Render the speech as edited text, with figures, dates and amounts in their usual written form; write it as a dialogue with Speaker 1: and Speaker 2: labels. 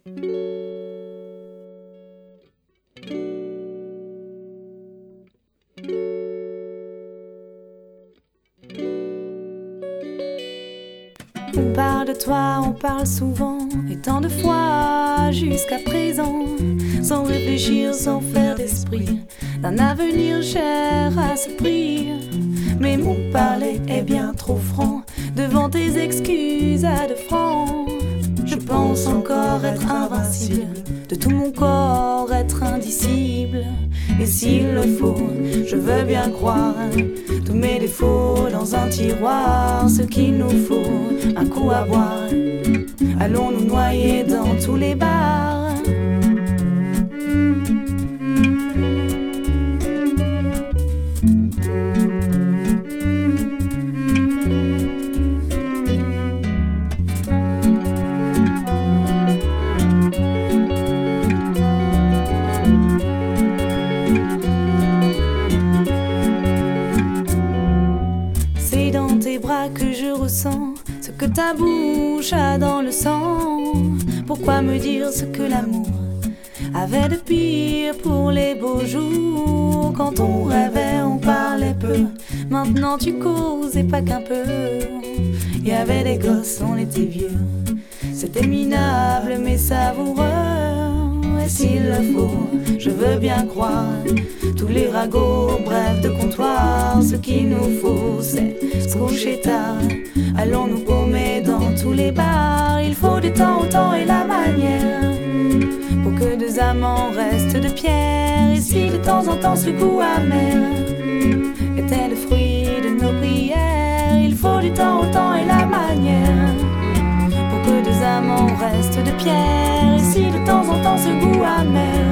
Speaker 1: On parle de toi, on parle souvent, et tant de fois jusqu'à présent, sans réfléchir, sans faire d'esprit, d'un avenir cher à ce prix. Mais mon parler est bien trop franc, devant tes excuses à 2 francs. Je pense encore être invincible, de tout mon corps être indicible. Et s'il le faut, je veux bien croire tous mes défauts dans un tiroir. Ce qu'il nous faut, un coup à boire. Allons nous noyer dans tous les bars. Que je ressens ce que ta bouche a dans le sang. Pourquoi me dire ce que l'amour avait de pire pour les beaux jours? Quand on rêvait, on parlait peu. Maintenant tu causes et pas qu'un peu. Y avait des gosses, on était vieux. C'était minable mais savoureux. Et s'il le faut, je veux bien croire tous les ragots, bref de comptoir. Ce qu'il nous faut, c'est se coucher tard. Allons nous paumer dans tous les bars. Il faut du temps au temps et la manière pour que 2 amants restent de pierre. Et si de temps en temps ce goût amer était le fruit de nos prières, il faut du temps au temps et la manière pour que 2 amants restent de pierre. Et si de temps en temps ce goût amer